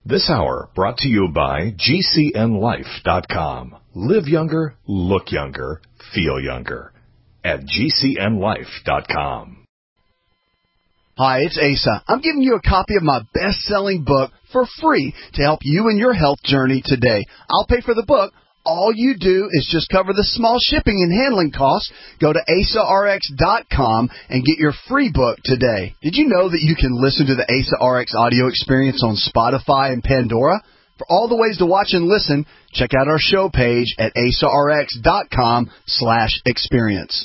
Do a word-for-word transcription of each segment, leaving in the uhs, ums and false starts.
This hour brought to you by G C N life dot com. Live younger, look younger, feel younger at G C N life dot com. Hi, it's Asa. I'm giving you a copy of my best-selling book for free to help you in your health journey today. I'll pay for the book. All you do is just cover the small shipping and handling costs. Go to asa r x dot com and get your free book today. Did you know that you can listen to the Asa R X audio experience on Spotify and Pandora? For all the ways to watch and listen, check out our show page at asa r x dot com slash experience.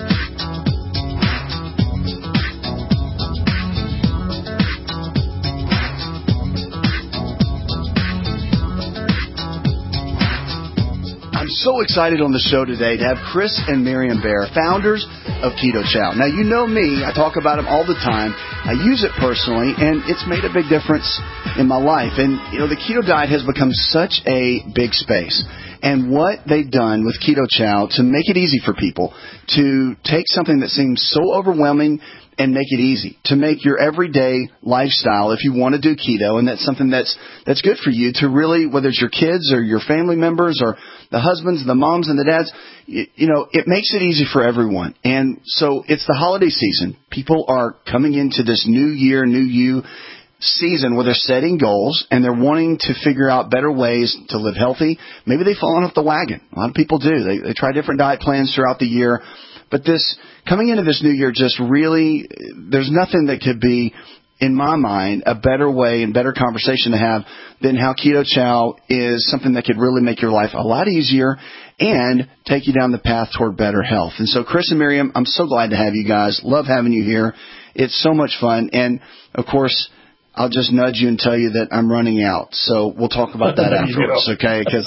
I'm so excited on the show today to have Chris and Miriam Bear, founders of Keto Chow. Now, you know me. I talk about them all the time. I use it personally, and it's made a big difference in my life. And, you know, the keto diet has become such a big space. And what they've done with Keto Chow to make it easy for people to take something that seems so overwhelming and make it easy, to make your everyday lifestyle, if you want to do keto, and that's something that's that's good for you, to really, whether it's your kids or your family members or the husbands, the moms, and the dads, you, you know, it makes it easy for everyone. And so it's the holiday season. People are coming into this new year, new you season where they're setting goals and they're wanting to figure out better ways to live healthy. Maybe they've fallen off the wagon. A lot of people do. They, they try different diet plans throughout the year. But this, coming into this new year, just really, there's nothing that could be, in my mind, a better way and better conversation to have than how Keto Chow is something that could really make your life a lot easier and take you down the path toward better health. And so, Chris and Miriam, I'm so glad to have you guys. Love having you here. It's so much fun. And, of course, I'll just nudge you and tell you that I'm running out. So we'll talk about that afterwards, okay? Because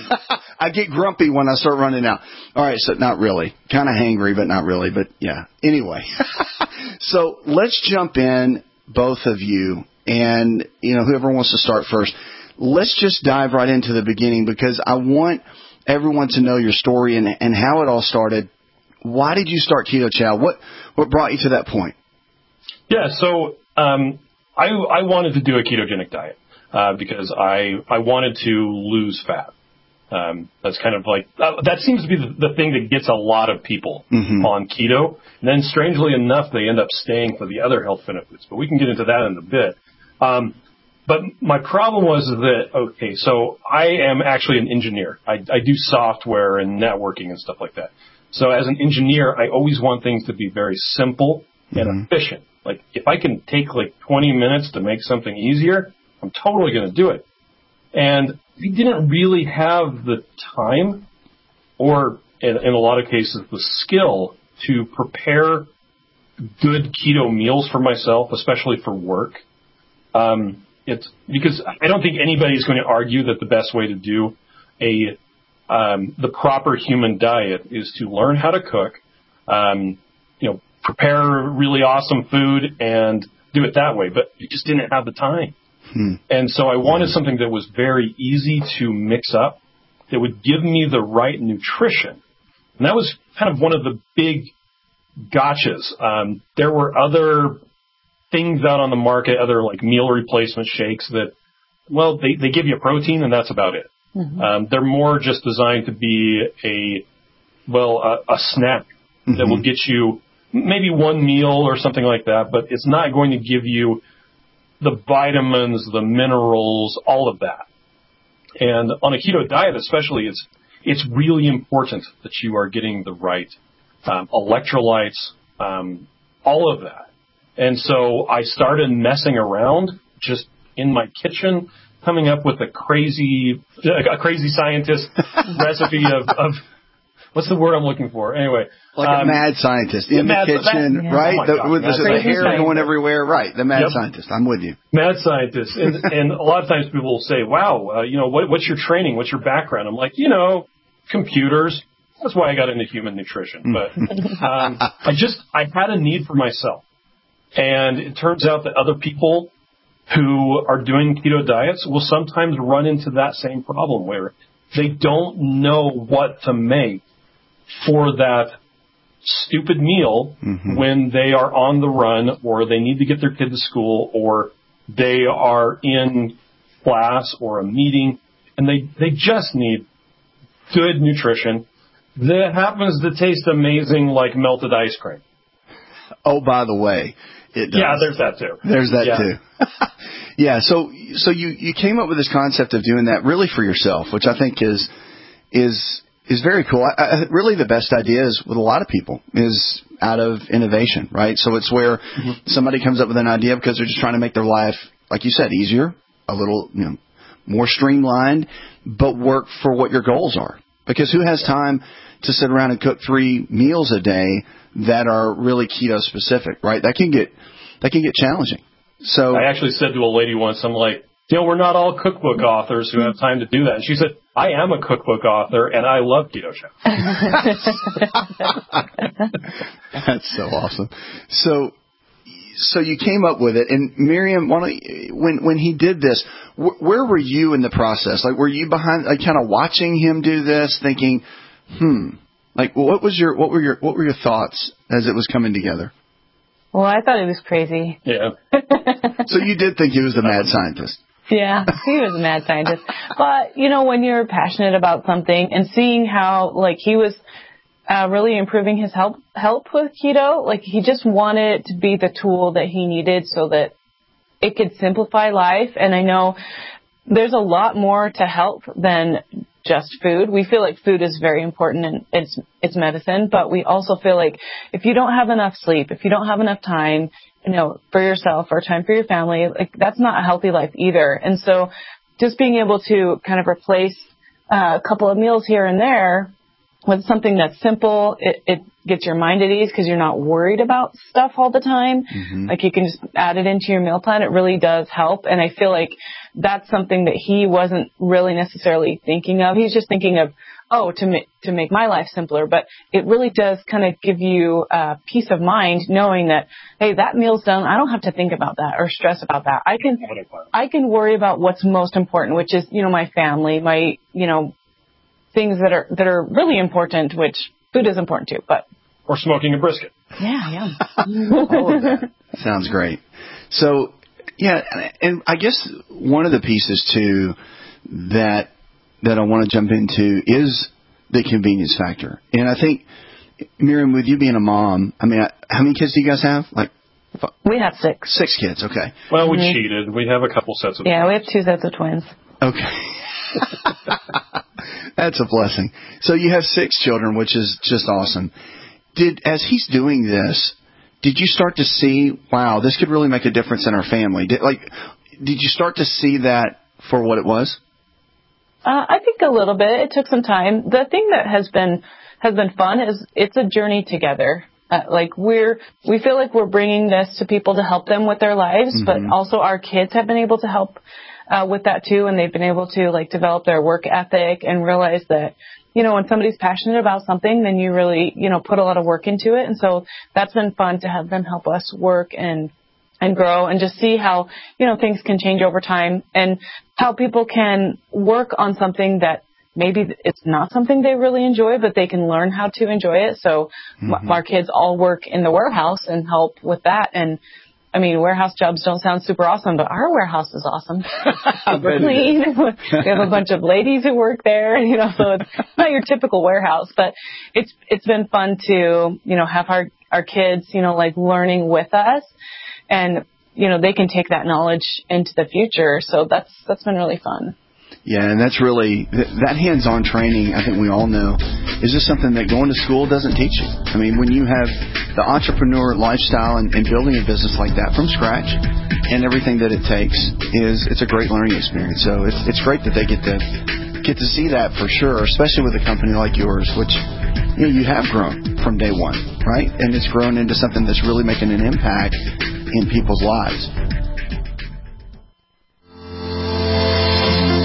I get grumpy when I start running out. All right, so not really. Kind of hangry, but not really. But, yeah. Anyway, so let's jump in, both of you, and, you know, whoever wants to start first. Let's just dive right into the beginning because I want everyone to know your story and, and how it all started. Why did you start Keto Chow? What, what brought you to that point? Yeah, so um, I, I wanted to do a ketogenic diet uh, because I, I wanted to lose fat. Um, that's kind of like, uh, that seems to be the, the thing that gets a lot of people mm-hmm. on keto. And then strangely enough, they end up staying for the other health benefits, but we can get into that in a bit. Um, but my problem was that, okay, so I am actually an engineer. I, I do software and networking and stuff like that. So as an engineer, I always want things to be very simple and mm-hmm. efficient. Like if I can take like twenty minutes to make something easier, I'm totally going to do it. And we didn't really have the time or, in, in a lot of cases, the skill to prepare good keto meals for myself, especially for work. Um, it's because I don't think anybody's going to argue that the best way to do a um, the proper human diet is to learn how to cook, um, you know, prepare really awesome food and do it that way. But we just didn't have the time. Hmm. And so I wanted something that was very easy to mix up, that would give me the right nutrition. And that was kind of one of the big gotchas. Um, there were other things out on the market, other like meal replacement shakes that, well, they, they give you protein and that's about it. Mm-hmm. Um, they're more just designed to be a, well, a, a snack mm-hmm. that will get you maybe one meal or something like that, but it's not going to give you the vitamins, the minerals, all of that. And on a keto diet especially, it's it's really important that you are getting the right um, electrolytes, um, all of that. And so I started messing around just in my kitchen, coming up with a crazy, a crazy scientist recipe of, of, what's the word I'm looking for? Anyway. Like um, a mad scientist in mad, the kitchen, mad, right? Oh the, God, with the, the hair scientist. going everywhere, right? The mad yep. scientist. I'm with you. Mad scientist. And, and a lot of times people will say, wow, uh, you know, what, what's your training? What's your background? I'm like, you know, computers. That's why I got into human nutrition. But um, I just, I had a need for myself. And it turns out that other people who are doing keto diets will sometimes run into that same problem where they don't know what to make for that stupid meal mm-hmm. when they are on the run or they need to get their kid to school or they are in class or a meeting, and they, they just need good nutrition that happens to taste amazing like melted ice cream. Oh, by the way, it does. Yeah, there's that too. There's that yeah. too. yeah. So, so you, you came up with this concept of doing that really for yourself, which I think is, is, is very cool. I, I, really the best idea is with a lot of people is out of innovation, right? So it's where mm-hmm. somebody comes up with an idea because they're just trying to make their life, like you said, easier, a little, you know, more streamlined, but work for what your goals are. Because who has time to sit around and cook three meals a day that are really keto specific, right? That can get, that can get challenging. So I actually said to a lady once, I'm like, you know, we're not all cookbook authors who have time to do that. And she said, I am a cookbook author and I love Keto Chow. That's so awesome. So, so you came up with it, and Miriam, when when he did this, wh- where were you in the process? Like, were you behind, like, kind of watching him do this, thinking, hmm, like, what was your, what were your, what were your thoughts as it was coming together? Well, I thought it was crazy. Yeah. So you did think he was a mad scientist. Yeah, he was a mad scientist. But, you know, when you're passionate about something and seeing how, like, he was uh, really improving his health, health with keto, like, he just wanted it to be the tool that he needed so that it could simplify life. And I know there's a lot more to health than just food. We feel like food is very important and it's, it's medicine, but we also feel like if you don't have enough sleep, if you don't have enough time, you know, for yourself or time for your family, like that's not a healthy life either. And so just being able to kind of replace uh, a couple of meals here and there with something that's simple, it, it gets your mind at ease because you're not worried about stuff all the time. Mm-hmm. Like you can just add it into your meal plan. It really does help. And I feel like that's something that he wasn't really necessarily thinking of. He's just thinking of, oh, to make, to make my life simpler. But it really does kind of give you uh, peace of mind knowing that, hey, that meal's done. I don't have to think about that or stress about that. I can, I can worry about what's most important, which is, you know, my family, my, you know, things that are, that are really important, which food is important too, but. Or smoking a brisket. Yeah, yeah. All of that. Sounds great. So, yeah, and I guess one of the pieces too that that I want to jump into is the convenience factor. And I think, Miriam, with you being a mom, I mean, how many kids do you guys have? Like, we have six. Six kids, okay. Well, we mm-hmm. cheated. We have a couple sets of Yeah, twins. we have two sets of twins. Okay. That's a blessing. So you have six children, which is just awesome. Did, as he's doing this, did you start to see, wow, this could really make a difference in our family? Did, like, did you start to see that for what it was? Uh, I think a little bit. It took some time. The thing that has been has been fun is it's a journey together. Uh, like we're we feel like we're bringing this to people to help them with their lives, mm-hmm. but also our kids have been able to help uh, with that too, and they've been able to like develop their work ethic and realize that, you know, when somebody's passionate about something, then you really, you know, put a lot of work into it. And so that's been fun to have them help us work and, and grow and just see how, you know, things can change over time and how people can work on something that maybe it's not something they really enjoy, but they can learn how to enjoy it. So mm-hmm. our kids all work in the warehouse and help with that. And I mean, warehouse jobs don't sound super awesome, but our warehouse is awesome. Super clean. We have a bunch of ladies who work there, you know, so it's not your typical warehouse, but it's, it's been fun to, you know, have our, our kids, you know, like learning with us and, you know, they can take that knowledge into the future. So that's, that's been really fun. Yeah, and that's really, that hands-on training, I think we all know, is just something that going to school doesn't teach you. I mean, when you have the entrepreneur lifestyle and, and building a business like that from scratch and everything that it takes, is it's a great learning experience. So it's it's great that they get to get to see that for sure, especially with a company like yours, which, you know, you have grown from day one, right? And it's grown into something that's really making an impact in people's lives.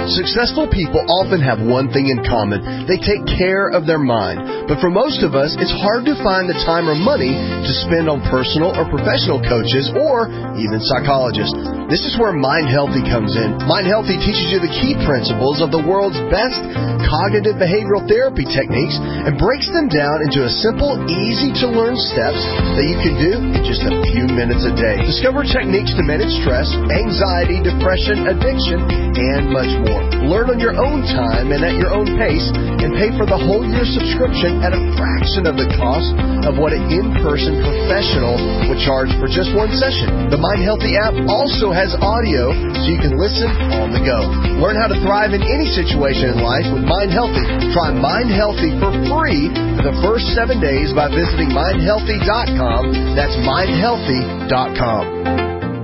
Successful people often have one thing in common. They take care of their mind. But for most of us, it's hard to find the time or money to spend on personal or professional coaches or even psychologists. This is where Mind Healthy comes in. Mind Healthy teaches you the key principles of the world's best cognitive behavioral therapy techniques and breaks them down into a simple, easy-to-learn steps that you can do in just a few minutes a day. Discover techniques to manage stress, anxiety, depression, addiction, and much more. Learn on your own time and at your own pace, and pay for the whole year subscription at a fraction of the cost of what an in-person professional would charge for just one session. The Mind Healthy app also has audio so you can listen on the go. Learn how to thrive in any situation in life with Mind Healthy. Try Mind Healthy for free for the first seven days by visiting mind healthy dot com. That's mind healthy dot com.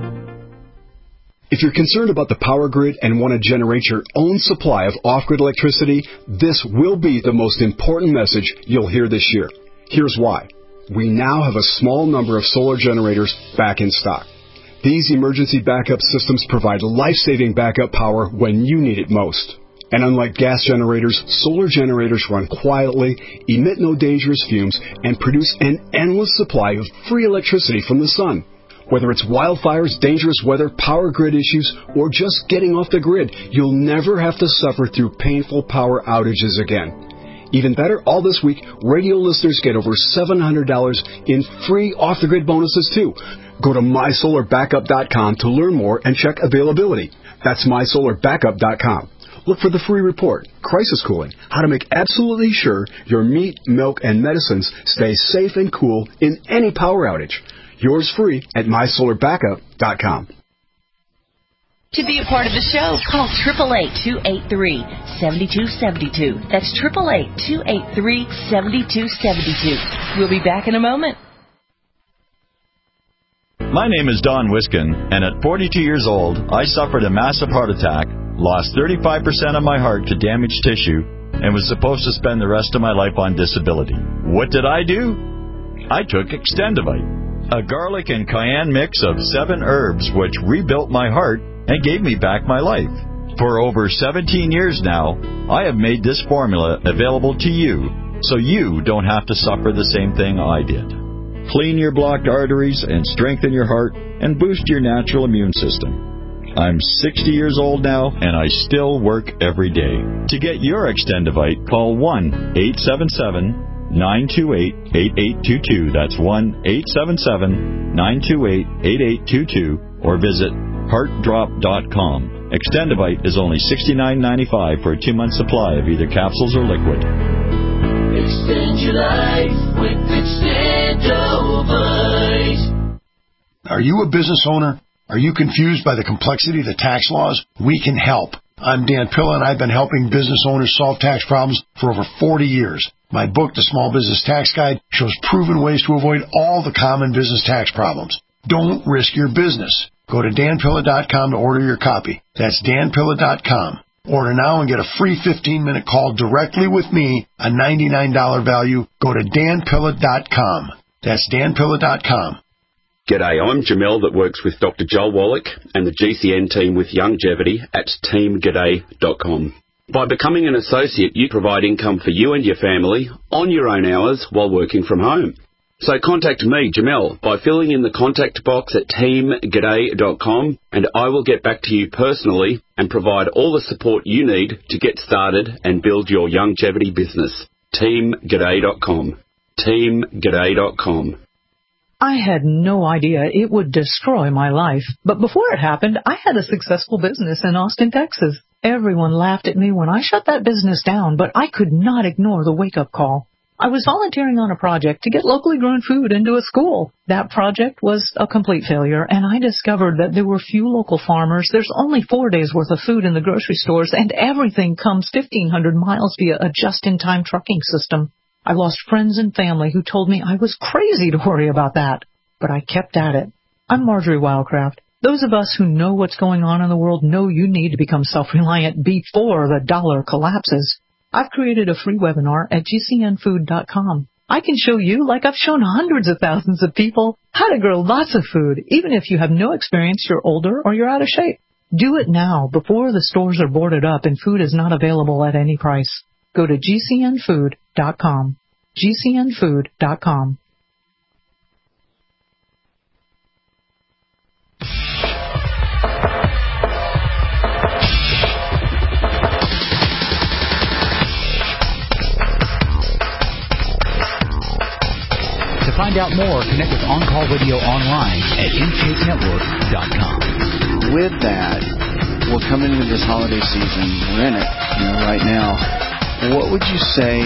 If you're concerned about the power grid and want to generate your own supply of off-grid electricity, this will be the most important message you'll hear this year. Here's why. We now have a small number of solar generators back in stock. These emergency backup systems provide life-saving backup power when you need it most. And unlike gas generators, solar generators run quietly, emit no dangerous fumes, and produce an endless supply of free electricity from the sun. Whether it's wildfires, dangerous weather, power grid issues, or just getting off the grid, you'll never have to suffer through painful power outages again. Even better, all this week, radio listeners get over seven hundred dollars in free off-the-grid bonuses, too. Go to my solar backup dot com to learn more and check availability. That's my solar backup dot com. Look for the free report, Crisis Cooling, how to make absolutely sure your meat, milk, and medicines stay safe and cool in any power outage. Yours free at my solar backup dot com. To be a part of the show, call eight eight eight, two eight three, seven two seven two. That's eight eight eight, two eight three, seven two seven two. We'll be back in a moment. My name is Don Wiskin, and at forty-two years old, I suffered a massive heart attack, lost thirty-five percent of my heart to damaged tissue, and was supposed to spend the rest of my life on disability. What did I do? I took Extendivite, a garlic and cayenne mix of seven herbs which rebuilt my heart and gave me back my life. For over seventeen years now, I have made this formula available to you so you don't have to suffer the same thing I did. Clean your blocked arteries and strengthen your heart and boost your natural immune system. I'm sixty years old now, and I still work every day. To get your Extendivite, call one eight seven seven, nine two eight, eight eight two two. That's one eight seven seven, nine two eight, eight eight two two, or visit heart drop dot com. Extendivite is only sixty-nine ninety-five for a two-month supply of either capsules or liquid. Extend your life with Extendivite. Are you a business owner? Are you confused by the complexity of the tax laws? We can help. I'm Dan Pilla, and I've been helping business owners solve tax problems for over forty years. My book, The Small Business Tax Guide, shows proven ways to avoid all the common business tax problems. Don't risk your business. Go to dan pilla dot com to order your copy. That's dan pilla dot com. Order now and get a free fifteen-minute call directly with me, a ninety-nine dollars value. Go to dan pilla dot com. That's dan pilla dot com. G'day, I'm Jamel that works with Doctor Joel Wallach and the G C N team with Longevity at team g'day dot com. By becoming an associate, you provide income for you and your family on your own hours while working from home. So contact me, Jamel, by filling in the contact box at team g'day dot com, and I will get back to you personally and provide all the support you need to get started and build your longevity business. team g'day dot com. team g'day dot com. I had no idea it would destroy my life. But before it happened, I had a successful business in Austin, Texas. Everyone laughed at me when I shut that business down, but I could not ignore the wake-up call. I was volunteering on a project to get locally grown food into a school. That project was a complete failure, and I discovered that there were few local farmers. There's only four days' worth of food in the grocery stores, and everything comes fifteen hundred miles via a just-in-time trucking system. I lost friends and family who told me I was crazy to worry about that, but I kept at it. I'm Marjorie Wildcraft. Those of us who know what's going on in the world know you need to become self-reliant before the dollar collapses. I've created a free webinar at g c n food dot com. I can show you, like I've shown hundreds of thousands of people, how to grow lots of food, even if you have no experience, you're older, or you're out of shape. Do it now before the stores are boarded up and food is not available at any price. Go to G C N food dot com. G C N food dot com. To find out more, connect with On Call Radio online at in shape network dot com. With that, we're coming into this holiday season. We're in it, you know, right now. What would you say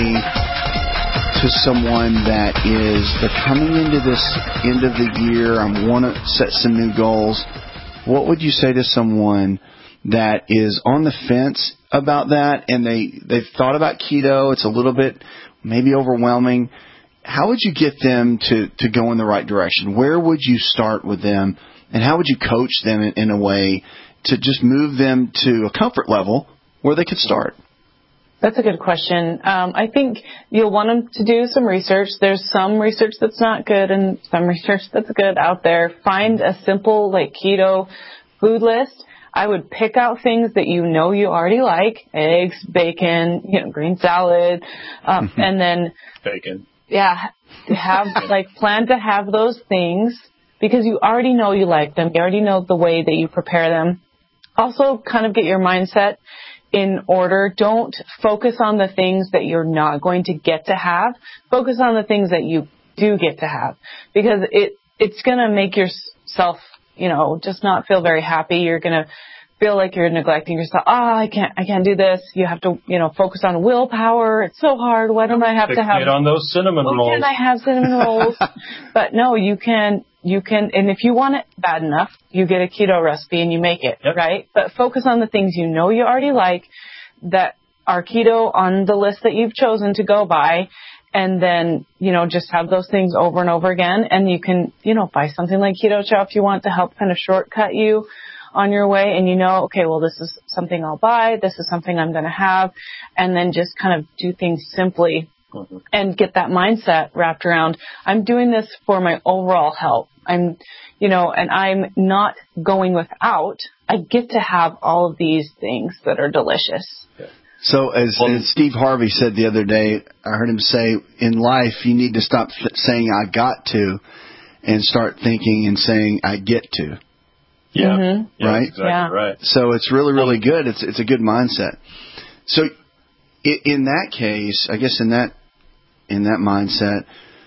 to someone that is, they're coming into this end of the year, I want to set some new goals. What would you say to someone that is on the fence about that and they, they've thought about keto, it's a little bit maybe overwhelming? How would you get them to, to go in the right direction? Where would you start with them? And how would you coach them in, in a way to just move them to a comfort level where they could start? That's a good question. Um, I think you'll want them to do some research. There's some research that's not good and some research that's good out there. Find a simple, like, keto food list. I would pick out things that you know you already like: eggs, bacon, you know, green salad, um, and then bacon. Yeah, have like plan to have those things because you already know you like them. You already know the way that you prepare them. Also, kind of get your mindset in order. Don't focus on the things that you're not going to get to have. Focus on the things that you do get to have, because it it's going to make yourself, you know, just not feel very happy. You're going to feel like you're neglecting yourself. Oh, I can't, I can't do this. You have to, you know, focus on willpower. It's so hard. Why don't I have to have? Fixate on those cinnamon why rolls. Can't I have cinnamon rolls? But no, you can, you can, and if you want it bad enough, you get a keto recipe and you make it, yep. Right? But focus on the things you know you already like that are keto on the list that you've chosen to go by. And then, you know, just have those things over and over again. And you can, you know, buy something like Keto Chow if you want to help kind of shortcut you on your way. And you know, okay, well, this is something I'll buy. This is something I'm going to have. And then just kind of do things simply mm-hmm. and get that mindset wrapped around. I'm doing this for my overall health. I'm, you know, and I'm not going without. I get to have all of these things that are delicious. Yeah. So as, well, as Steve Harvey said the other day, I heard him say, in life, you need to stop th- saying I got to and start thinking and saying I get to. Yeah. Mm-hmm. Yeah, right? Exactly yeah. right. So it's really, really good. It's it's a good mindset. So in, in that case, I guess in that in that mindset,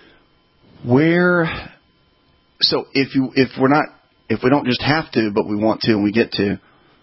where so if you if we're not if we don't just have to, but we want to and we get to,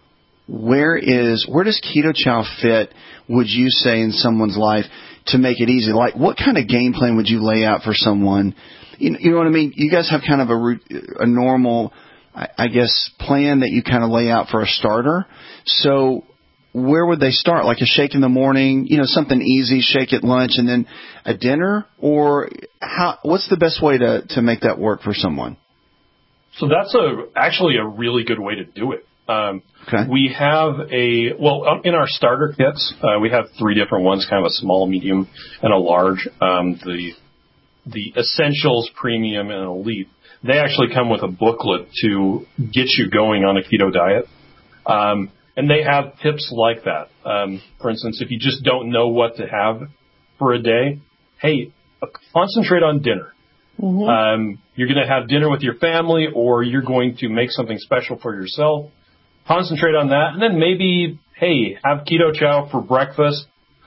Where is where does Keto Chow fit, would you say, in someone's life to make it easy? Like, what kind of game plan would you lay out for someone? You, you know what I mean? You guys have kind of a, a normal, I, I guess, plan that you kind of lay out for a starter. So where would they start? Like a shake in the morning, you know, something easy, shake at lunch, and then a dinner? Or how? What's the best way to, to make that work for someone? So that's a actually a really good way to do it. Um, okay. We have a, well, in our starter kits, uh, we have three different ones, kind of a small, medium, and a large. Um, the the Essentials, Premium, and Elite, they actually come with a booklet to get you going on a keto diet. Um, and they have tips like that. Um, for instance, if you just don't know what to have for a day, hey, concentrate on dinner. Mm-hmm. Um, you're going to have dinner with your family, or you're going to make something special for yourself. Concentrate on that, and then maybe, hey, have Keto Chow for breakfast.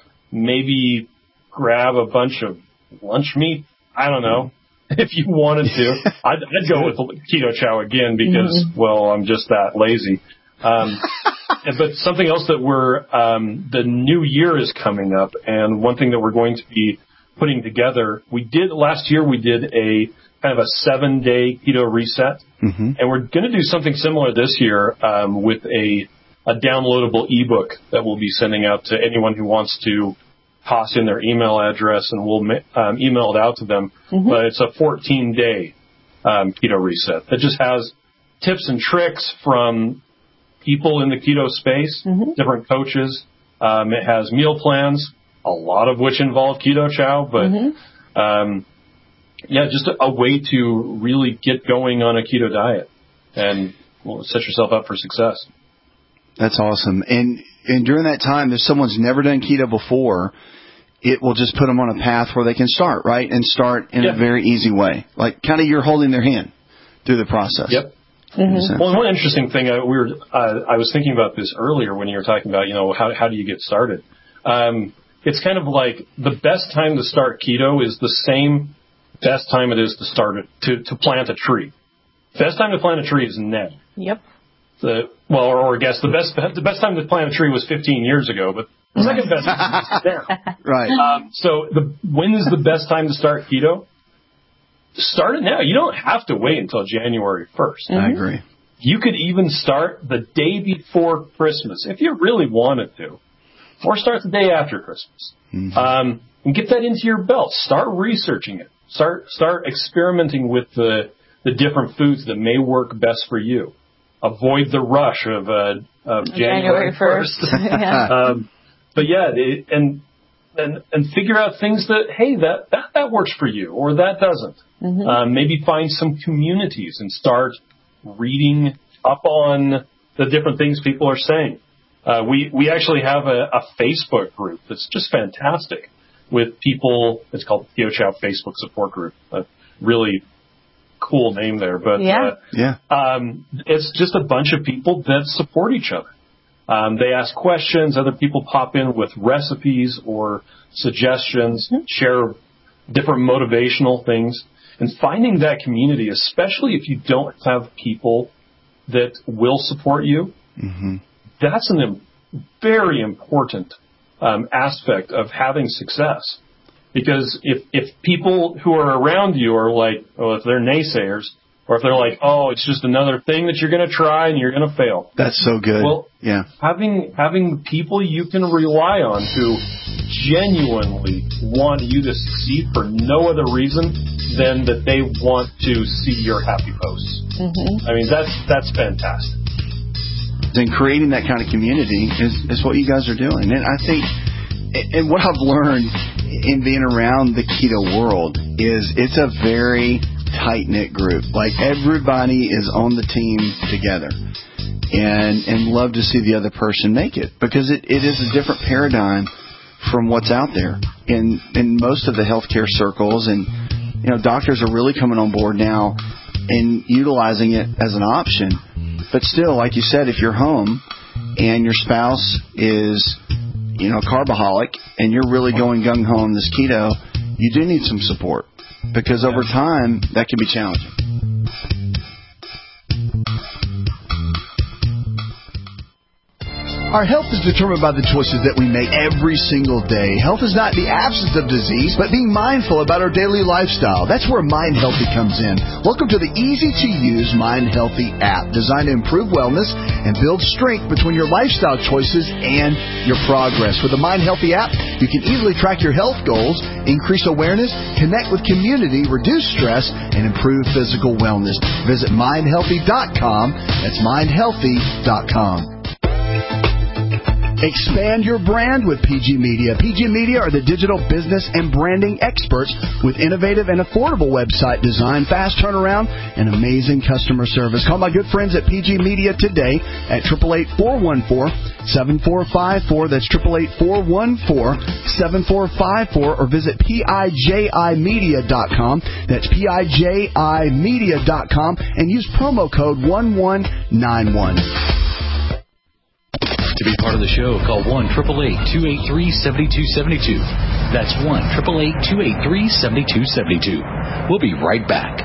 Maybe grab a bunch of lunch meat. I don't know. If you wanted to, I'd, I'd go with Keto Chow again because, mm-hmm. well, I'm just that lazy. Um, but something else that we're, um, the new year is coming up, and one thing that we're going to be putting together, we did, last year we did a kind of a seven-day keto reset, mm-hmm. and we're going to do something similar this year um, with a, a downloadable ebook that we'll be sending out to anyone who wants to toss in their email address, and we'll um, email it out to them. Mm-hmm. But it's a fourteen-day um, keto reset that just has tips and tricks from people in the keto space, mm-hmm. different coaches. Um, it has meal plans, a lot of which involve Keto Chow, but mm-hmm. um, yeah, just a, a way to really get going on a keto diet and well, set yourself up for success. That's awesome. And and during that time, if someone's never done keto before, it will just put them on a path where they can start, right? And start in yeah. a very easy way. Like kind of you're holding their hand through the process. Yep. Mm-hmm. Well, one interesting thing, uh, we were, uh, I was thinking about this earlier when you were talking about, you know, how, how do you get started? Um, it's kind of like the best time to start keto is the same best time it is to start it, to, to plant a tree. Best time to plant a tree is now. Yep. The, well, or, or I guess the best, the best time to plant a tree was fifteen years ago, but the second best time is now. Right. Um, so the, when is the best time to start keto? Start it now. You don't have to wait until January first. Mm-hmm. I agree. You could even start the day before Christmas if you really wanted to, or start the day after Christmas. Mm-hmm. Um, and get that into your belt. Start researching it. Start start experimenting with the the different foods that may work best for you. Avoid the rush of, uh, of January first. yeah. um, but yeah, it, and and and figure out things that hey that that, that works for you or that doesn't. Mm-hmm. Um, maybe find some communities and start reading up on the different things people are saying. Uh, we we actually have a, a Facebook group that's just fantastic with people. It's called Keto Chow Facebook Support Group. A really cool name there, but yeah, uh, yeah. Um, it's just a bunch of people that support each other. Um, they ask questions. Other people pop in with recipes or suggestions, mm-hmm. share different motivational things. And finding that community, especially if you don't have people that will support you, mm-hmm. that's a im- very important um, aspect of having success. Because if, if people who are around you are like, oh, if they're naysayers, or if they're like, oh, it's just another thing that you're going to try and you're going to fail. That's so good. Well, yeah. having having people you can rely on who genuinely want you to succeed for no other reason than that they want to see your happy posts. Mm-hmm. I mean, that's that's fantastic. And creating that kind of community is, is what you guys are doing. And I think, and what I've learned in being around the keto world is it's a very tight-knit group. Like everybody is on the team together and and love to see the other person make it because it, it is a different paradigm from what's out there in in most of the healthcare circles. And you know, doctors are really coming on board now and utilizing it as an option. But still, like you said, if you're home and your spouse is, you know, carboholic and you're really going gung-ho on this keto, you do need some support because over time that can be challenging. Our health is determined by the choices that we make every single day. Health is not the absence of disease, but being mindful about our daily lifestyle. That's where Mind Healthy comes in. Welcome to the easy-to-use Mind Healthy app, designed to improve wellness and build strength between your lifestyle choices and your progress. With the Mind Healthy app, you can easily track your health goals, increase awareness, connect with community, reduce stress, and improve physical wellness. Visit mind healthy dot com. That's mind healthy dot com. Expand your brand with P G Media. P G Media are the digital business and branding experts with innovative and affordable website design, fast turnaround, and amazing customer service. Call my good friends at P G Media today at eight eight eight, four one four, seven four five four. That's eight eight eight, four one four, seven four five four. Or visit P I J I media dot com. That's P I J I media dot com and use promo code one one nine one. To be part of the show, call one eight eight eight, two eight three, seven two seven two. That's one eight eight eight, two eight three, seven two seven two. We'll be right back.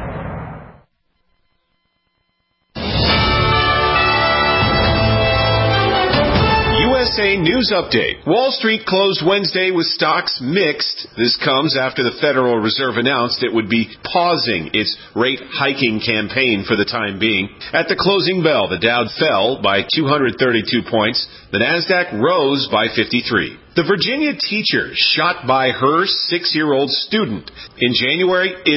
U S A News Update. Wall Street closed Wednesday with stocks mixed. This comes after the Federal Reserve announced it would be pausing its rate hiking campaign for the time being. At the closing bell, the Dow fell by two hundred thirty-two points. The Nasdaq rose by fifty-three. The Virginia teacher shot by her six-year-old student in January is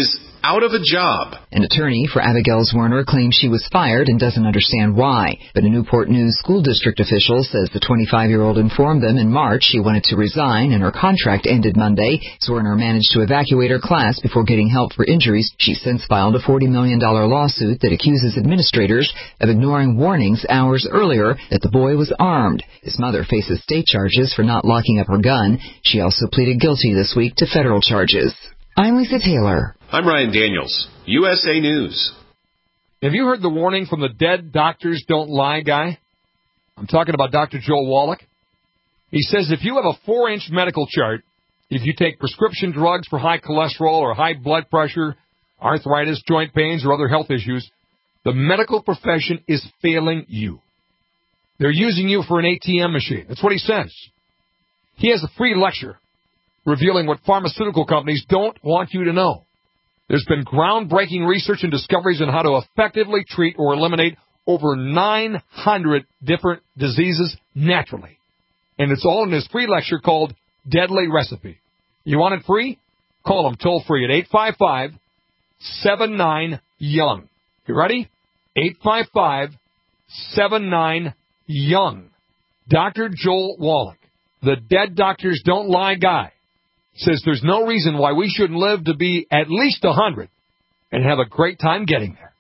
out of a job. An attorney for Abigail Zwerner claims she was fired and doesn't understand why. But a Newport News school district official says the twenty-five-year-old informed them in March she wanted to resign and her contract ended Monday. Zwerner managed to evacuate her class before getting help for injuries. She since filed a forty million dollars lawsuit that accuses administrators of ignoring warnings hours earlier that the boy was armed. His mother faces state charges for not locking up her gun. She also pleaded guilty this week to federal charges. I'm Lisa Taylor. I'm Ryan Daniels, U S A News. Have you heard the warning from the dead doctors don't lie guy? I'm talking about Doctor Joel Wallach. He says if you have a four-inch medical chart, if you take prescription drugs for high cholesterol or high blood pressure, arthritis, joint pains, or other health issues, the medical profession is failing you. They're using you for an A T M machine. That's what he says. He has a free lecture revealing what pharmaceutical companies don't want you to know. There's been groundbreaking research and discoveries on how to effectively treat or eliminate over nine hundred different diseases naturally. And it's all in his free lecture called Deadly Recipe. You want it free? Call him toll free at eight five five, seven nine, young. You ready? eight five five, seven nine, young. Doctor Joel Wallach, the dead doctors don't lie guy, says there's no reason why we shouldn't live to be at least one hundred and have a great time getting there.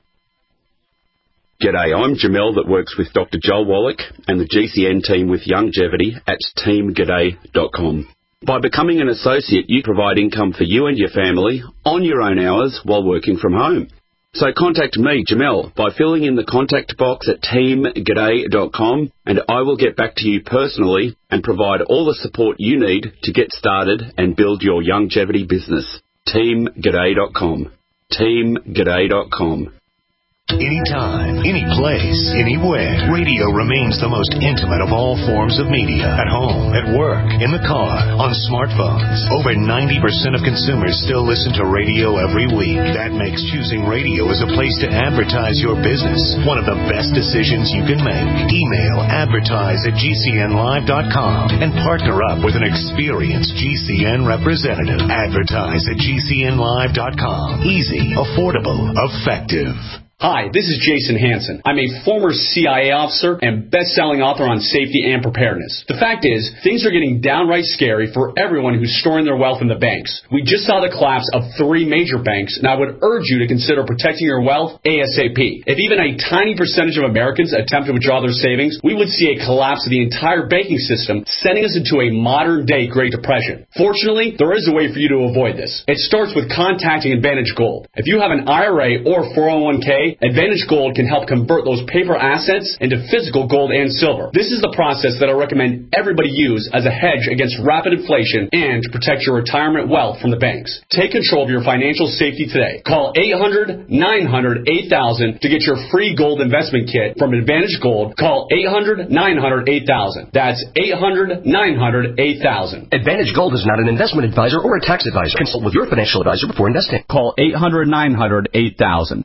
G'day, I'm Jamel that works with Doctor Joel Wallach and the G C N team with Longevity at team g'day dot com. By becoming an associate, you provide income for you and your family on your own hours while working from home. So contact me, Jamel, by filling in the contact box at team g'day dot com, and I will get back to you personally and provide all the support you need to get started and build your longevity business. team g'day dot com. team g'day dot com. Anytime, any place, anywhere, radio remains the most intimate of all forms of media. At home, at work, in the car, on smartphones. Over ninety percent of consumers still listen to radio every week. That makes choosing radio as a place to advertise your business one of the best decisions you can make. Email advertise at g c n live dot com and partner up with an experienced G C N representative. Advertise at g c n live dot com. Easy, affordable, effective. Hi, this is Jason Hansen. I'm a former C I A officer and best-selling author on safety and preparedness. The fact is, things are getting downright scary for everyone who's storing their wealth in the banks. We just saw the collapse of three major banks, and I would urge you to consider protecting your wealth ASAP. If even a tiny percentage of Americans attempt to withdraw their savings, we would see a collapse of the entire banking system, sending us into a modern-day Great Depression. Fortunately, there is a way for you to avoid this. It starts with contacting Advantage Gold. If you have an I R A or four oh one k, Advantage Gold can help convert those paper assets into physical gold and silver. This is the process that I recommend everybody use as a hedge against rapid inflation and to protect your retirement wealth from the banks. Take control of your financial safety today. Call eight hundred, nine hundred, eight thousand to get your free gold investment kit from Advantage Gold. Call eight hundred, nine hundred, eight thousand. That's eight hundred, nine hundred, eight thousand. Advantage Gold is not an investment advisor or a tax advisor. Consult with your financial advisor before investing. Call eight hundred, nine hundred, eight thousand.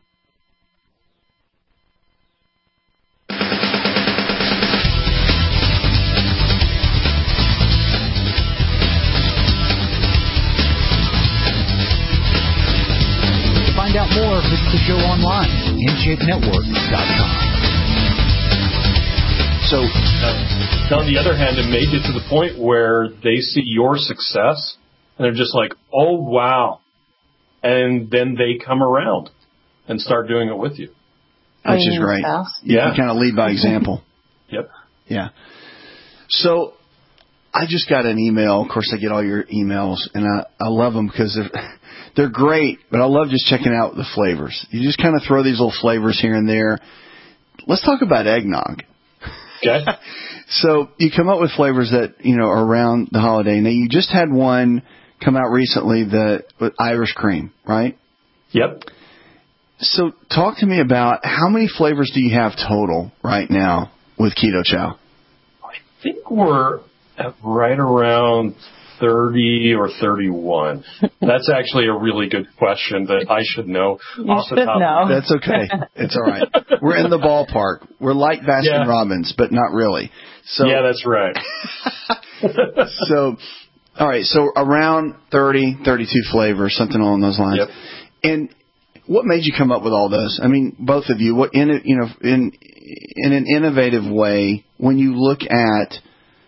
Out more, visit the show online, in shape network dot com. So, uh, on the other hand, it may get to the point where they see your success and they're just like, oh, wow. And then they come around and start doing it with you. Which is great. You Yeah. can kind of lead by example. Yep. Yeah. So I just got an email. Of course, I get all your emails, and I, I love them because they're, they're great, but I love just checking out the flavors. You just kind of throw these little flavors here and there. Let's talk about eggnog. Okay. So you come up with flavors that, you know, are around the holiday. Now, you just had one come out recently, the with Irish cream, right? Yep. So talk to me about how many flavors do you have total right now with Keto Chow? I think we're at right around thirty or thirty-one. That's actually a really good question that I should know. You off the should top. know. That's okay. It's all right. We're in the ballpark. We're like Baskin Yeah. Robbins, but not really. So Yeah, that's right. so, all right. So around thirty, thirty-two flavors, something along those lines. Yep. And what made you come up with all this? I mean, both of you, what in it, you know, in in an innovative way, when you look at,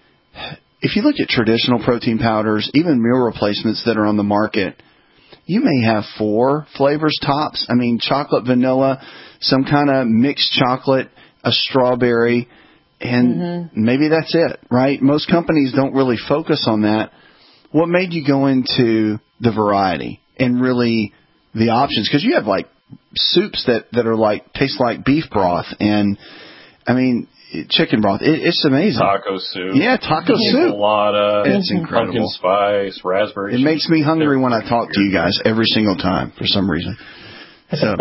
if you look at traditional protein powders, even meal replacements that are on the market, you may have four flavors tops. I mean, chocolate, vanilla, some kind of mixed chocolate, a strawberry, and mm-hmm. maybe that's it, right? Most companies don't really focus on that. What made you go into the variety and really the options? Because you have like soups that, that are like, taste like beef broth and, I mean, chicken broth. It, it's amazing. Taco soup. Yeah, taco soup. Enchilada. It's incredible. Pumpkin spice, raspberry. It makes me hungry when I talk to you guys every single time for some reason. So,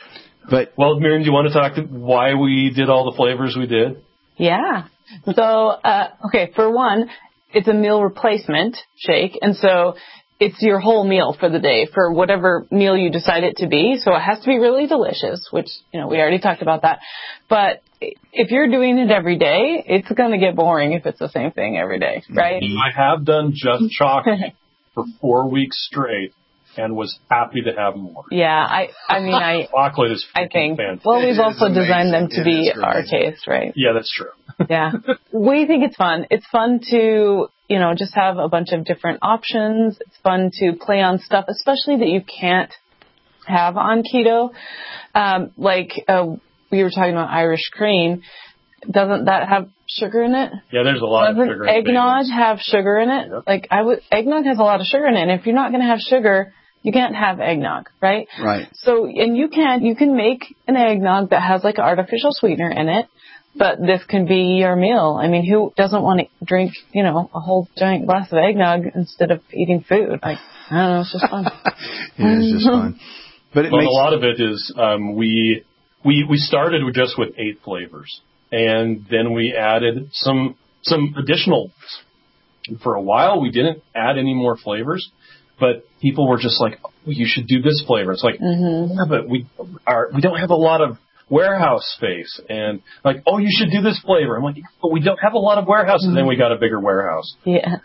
but well, Miriam, do you want to talk to why we did all the flavors we did? Yeah. So, uh, okay, for one, it's a meal replacement shake, and so it's your whole meal for the day, for whatever meal you decide it to be. So it has to be really delicious, which, you know, we already talked about that. But if you're doing it every day, it's going to get boring if it's the same thing every day, right? I have done just chocolate for four weeks straight and was happy to have more. Yeah, I I mean, I... chocolate is I think. fantastic. Well, we've also designed them to be our taste, right? Yeah, that's true. Yeah. We think it's fun. It's fun to, you know, just have a bunch of different options. It's fun to play on stuff, especially that you can't have on keto. Um, like uh, we were talking about Irish cream. Doesn't that have sugar in it? Yeah, there's a lot Doesn't of sugar in it. eggnog have sugar in it? Yep. Like I would, eggnog has a lot of sugar in it, and if you're not going to have sugar, you can't have eggnog, right? Right. So, and you can you can make an eggnog that has like an artificial sweetener in it. But this can be your meal. I mean, who doesn't want to drink, you know, a whole giant glass of eggnog instead of eating food? Like, I don't know, it's just fun. It is just fun. But it well, makes... a lot of it is um, we we we started with just with eight flavors, and then we added some some additional ones. For a while, we didn't add any more flavors, but people were just like, oh, "You should do this flavor." It's like, mm-hmm. yeah, but we are we don't have a lot of warehouse space, and like, oh, you should do this flavor. I'm like, but we don't have a lot of warehouse, and then we got a bigger warehouse. Yeah.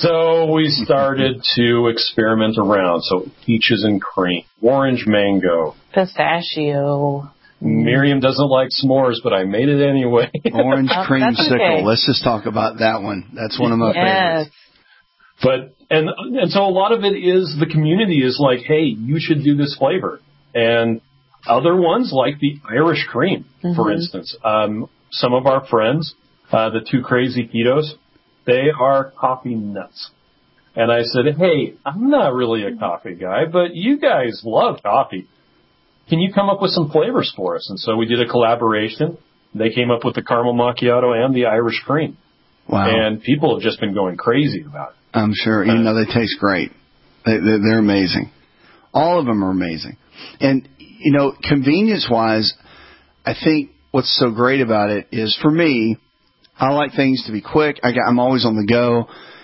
So we started to experiment around. So peaches and cream, orange mango, pistachio. Miriam doesn't like s'mores, but I made it anyway. Orange Oh, creamsicle. okay. Let's just talk about that one. That's one of my yes. favorites. But and and so a lot of it is the community is like, hey, you should do this flavor, and other ones, like the Irish cream, mm-hmm. for instance. Um, some of our friends, uh, the two crazy ketos, they are coffee nuts. And I said, hey, I'm not really a coffee guy, but you guys love coffee. Can you come up with some flavors for us? And so we did a collaboration. They came up with the caramel macchiato and the Irish cream. Wow. And people have just been going crazy about it. I'm sure, even though they taste great. They, they're, they're amazing. All of them are amazing. And you know, convenience-wise, I think what's so great about it is, for me, I like things to be quick. I got, I'm always on the go,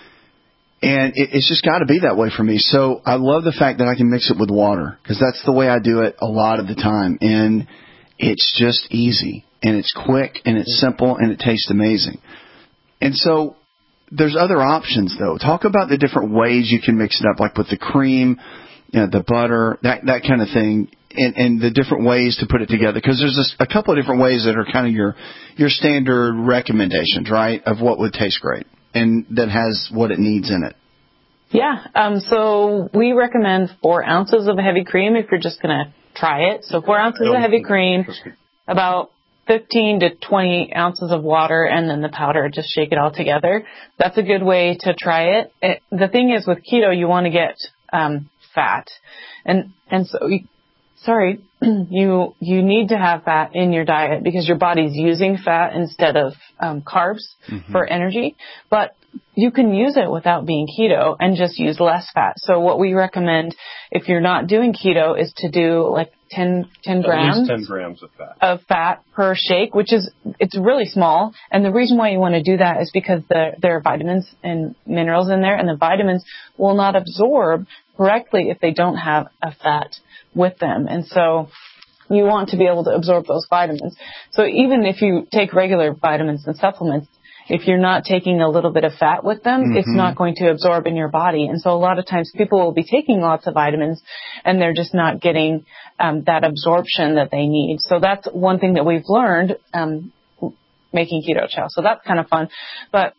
and it, it's just got to be that way for me. So I love the fact that I can mix it with water, because that's the way I do it a lot of the time, and it's just easy, and it's quick, and it's simple, and it tastes amazing. And so there's other options, though. Talk about the different ways you can mix it up, like with the cream, you know, the butter, that that kind of thing. And, and the different ways to put it together, because there's this, a couple of different ways that are kind of your your standard recommendations, right, of what would taste great and that has what it needs in it. Yeah. Um, so we recommend four ounces of heavy cream if you're just going to try it. So four ounces of heavy cream, about fifteen to twenty ounces of water, and then the powder. Just shake it all together. That's a good way to try it. it the thing is, with keto, you want to get um, fat, and and so. You, Sorry, you you need to have fat in your diet because your body's using fat instead of um, carbs mm-hmm. for energy. But you can use it without being keto and just use less fat. So what we recommend if you're not doing keto is to do like ten, ten grams, At least ten grams of fat. of fat per shake, which is, it's really small. And the reason why you want to do that is because the, there are vitamins and minerals in there, and the vitamins will not absorb correctly if they don't have a fat with them. And so you want to be able to absorb those vitamins. So even if you take regular vitamins and supplements, if you're not taking a little bit of fat with them, mm-hmm. it's not going to absorb in your body. And so a lot of times people will be taking lots of vitamins and they're just not getting um, that absorption that they need. So that's one thing that we've learned um, making keto chow. So that's kind of fun. But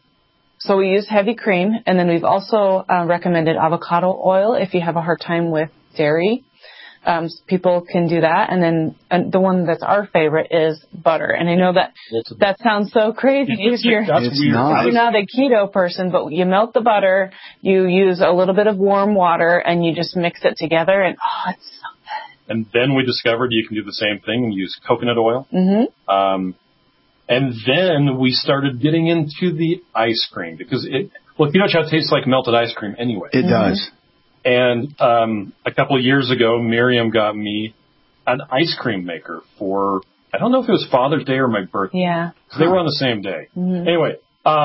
so we use heavy cream, and then we've also uh, recommended avocado oil if you have a hard time with dairy. Um, people can do that. And then uh, the one that's our favorite is butter. And I know that that sounds so crazy if you're, it's not. you're not a keto person, but you melt the butter, you use a little bit of warm water, and you just mix it together, and oh, it's so good. And then we discovered you can do the same thing and use coconut oil. Mm-hmm. Um, and then we started getting into the ice cream because it, well, keto chow tastes like melted ice cream anyway. It mm-hmm. does. And um, a couple of years ago, Miriam got me an ice cream maker for, I don't know if it was Father's Day or my birthday. Yeah. They were on the same day. Mm-hmm. Anyway,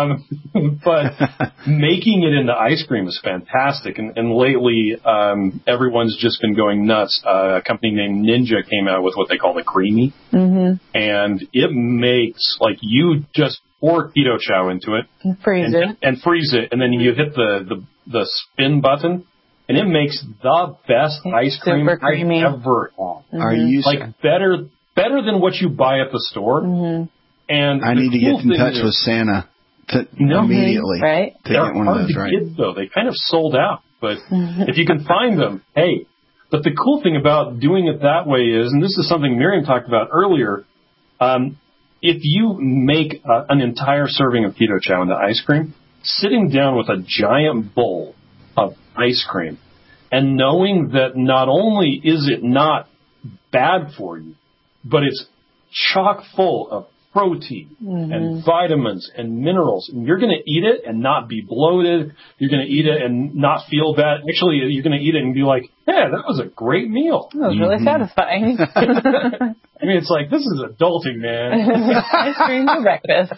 um, but making it into ice cream is fantastic. And, and lately, um, everyone's just been going nuts. Uh, a company named Ninja came out with what they call the Creamy. Mm-hmm. And it makes, like, you just pour keto chow into it. And freeze and, it. And freeze it. And then you hit the, the, the spin button. And it makes the best ice cream I've ever had. Mm-hmm. Are you like better better than what you buy at the store? Mm-hmm. And I need to get in touch with Santa to, no, immediately right? to They're get one of hard those. to Right? get, though. They kind of sold out, but if you can find them, hey. But the cool thing about doing it that way is, and this is something Miriam talked about earlier. Um, if you make uh, an entire serving of keto chow into ice cream, sitting down with a giant bowl of ice cream, and knowing that not only is it not bad for you, but it's chock full of protein mm-hmm. and vitamins and minerals, and you're going to eat it and not be bloated. You're going to eat it and not feel bad. Actually, you're going to eat it and be like, yeah, that was a great meal. That was mm-hmm. really satisfying. I mean, it's like, this is adulting, man. Ice cream for breakfast.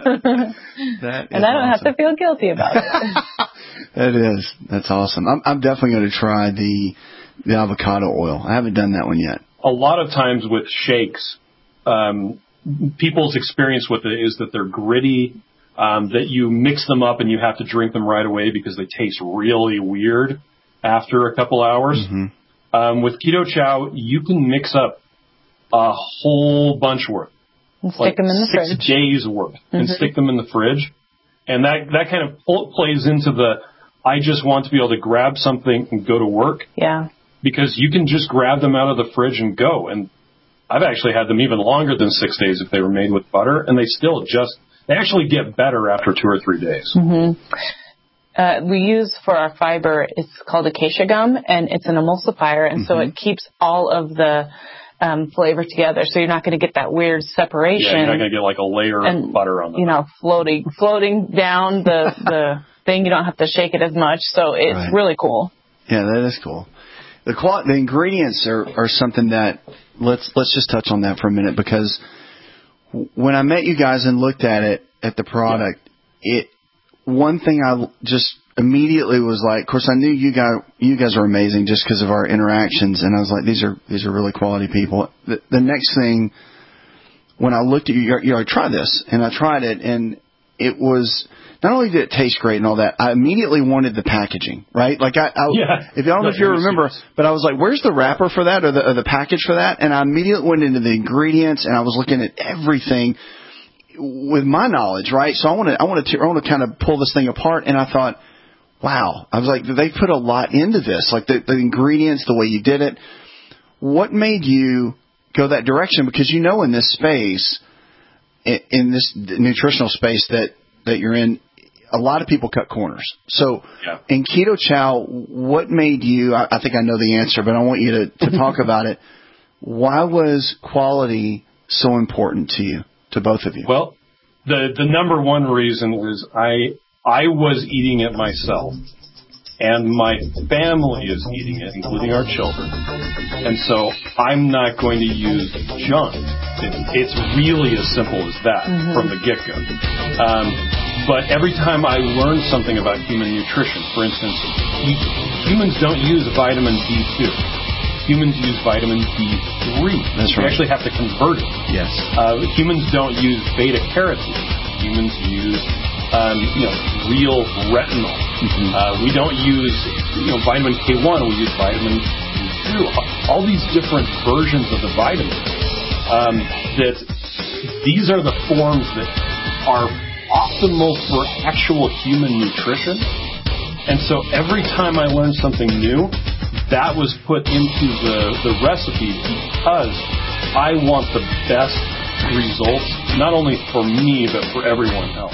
That and I don't awesome. have to feel guilty about it. That is. That's awesome. I'm, I'm definitely going to try the the avocado oil. I haven't done that one yet. A lot of times with shakes, um, people's experience with it is that they're gritty, um, that you mix them up and you have to drink them right away because they taste really weird after a couple hours. Mm-hmm. Um, with keto chow, you can mix up a whole bunch worth. And stick like them in the six fridge. days worth Mm-hmm. and stick them in the fridge. And that, that kind of pull, plays into the, I just want to be able to grab something and go to work. Yeah. Because you can just grab them out of the fridge and go. And I've actually had them even longer than six days if they were made with butter, and they still just, they actually get better after two or three days. Mm-hmm. Uh, we use for our fiber, it's called acacia gum, and it's an emulsifier, and mm-hmm. so it keeps all of the um, flavor together, so you're not going to get that weird separation. Yeah, you're not going to get like a layer and, of butter on them. You know, floating floating down the, the thing. You don't have to shake it as much, so it's right. really cool. Yeah, that is cool. The qual- the ingredients are, are something that, let's let's just touch on that for a minute, because when I met you guys and looked at it, at the product, yeah. it one thing I just immediately was like, of course I knew you guys you guys are amazing just because of our interactions, and I was like, these are these are really quality people. The, the next thing, when I looked at you, you know, try this, and I tried it, and it was, not only did it taste great and all that, I immediately wanted the packaging, right? Like I, I yeah. if I don't know if you remember, but I was like, where's the wrapper for that, or the or the package for that? And I immediately went into the ingredients, and I was looking at everything with my knowledge, right? So I want to I want to I want to kind of pull this thing apart, and I thought, wow, I was like, they put a lot into this, like the, the ingredients, the way you did it. What made you go that direction? Because you know, in this space, in, in this nutritional space that that you're in, a lot of people cut corners. So yeah. in Keto Chow, what made you, I, I think I know the answer, but I want you to, to talk about it. Why was quality so important to you, to both of you? Well, the, the number one reason was I, I was eating it myself, and my family is eating it, including our children. And so I'm not going to use junk. It, it's really as simple as that mm-hmm. from the get-go. Um, But every time I learn something about human nutrition, for instance, humans don't use vitamin D two. Humans use vitamin D three. That's we right. actually have to convert it. Yes. Uh, humans don't use beta-carotene. humans use, um, you know, real retinol. Mm-hmm. Uh, we don't use, you know, vitamin K one. We use vitamin K two. All these different versions of the vitamins. Um, that these are the forms that are optimal for actual human nutrition. And so every time I learned something new, that was put into the, the recipe because I want the best results, not only for me, but for everyone else.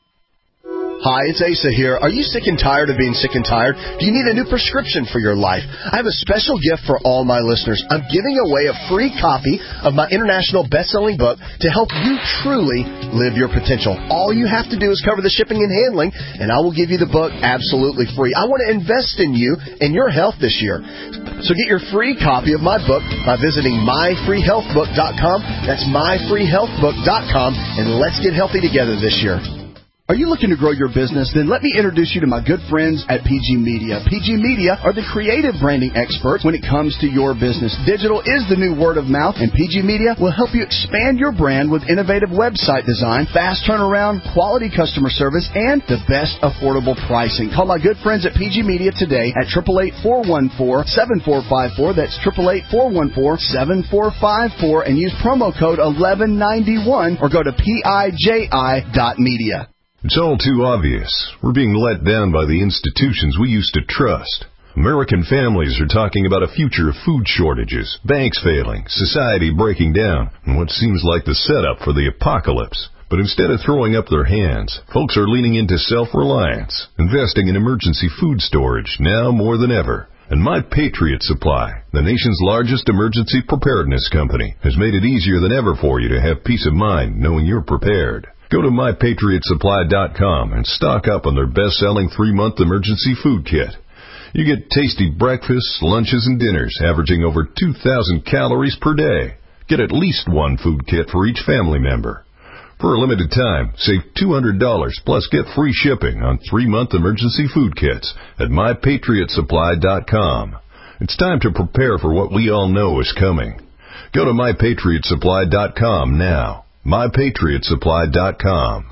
Hi, it's Asa here. Are you sick and tired of being sick and tired? Do you need a new prescription for your life? I have a special gift for all my listeners. I'm giving away a free copy of my international best-selling book to help you truly live your potential. All you have to do is cover the shipping and handling, and I will give you the book absolutely free. I want to invest in you and your health this year. So get your free copy of my book by visiting my free health book dot com. That's my free health book dot com, and let's get healthy together this year. Are you looking to grow your business? Then let me introduce you to my good friends at P G Media. P G Media are the creative branding experts when it comes to your business. Digital is the new word of mouth, and P G Media will help you expand your brand with innovative website design, fast turnaround, quality customer service, and the best affordable pricing. Call my good friends at P G Media today at eight eight eight, four one four, seven four five four. That's eight eight eight, four one four, seven four five four, and use promo code eleven ninety-one or go to P I J I dot media. It's all too obvious. We're being let down by the institutions we used to trust. American families are talking about a future of food shortages, banks failing, society breaking down, and what seems like the setup for the apocalypse. But instead of throwing up their hands, folks are leaning into self-reliance, investing in emergency food storage now more than ever. And My Patriot Supply, the nation's largest emergency preparedness company, has made it easier than ever for you to have peace of mind knowing you're prepared. Go to my patriot supply dot com and stock up on their best-selling three-month emergency food kit. You get tasty breakfasts, lunches, and dinners averaging over two thousand calories per day. Get at least one food kit for each family member. For a limited time, save two hundred dollars plus get free shipping on three-month emergency food kits at my patriot supply dot com. It's time to prepare for what we all know is coming. Go to my patriot supply dot com now. my patriot supply dot com.